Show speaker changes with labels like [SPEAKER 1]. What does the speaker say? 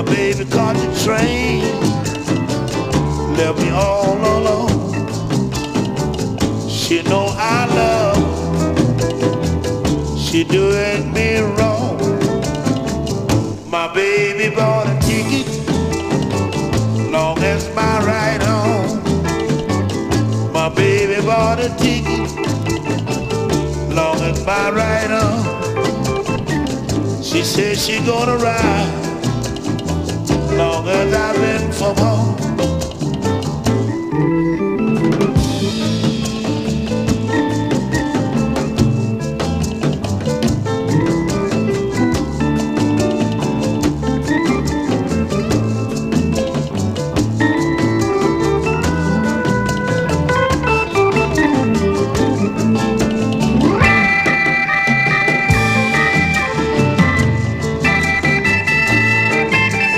[SPEAKER 1] baby caught the train, left me all alone. She know I love her, she doing me wrong. My baby bought a ticket, long as my ride home. My baby bought a ticket, long as my ride home. She said she gonna ride, long as I've been from home.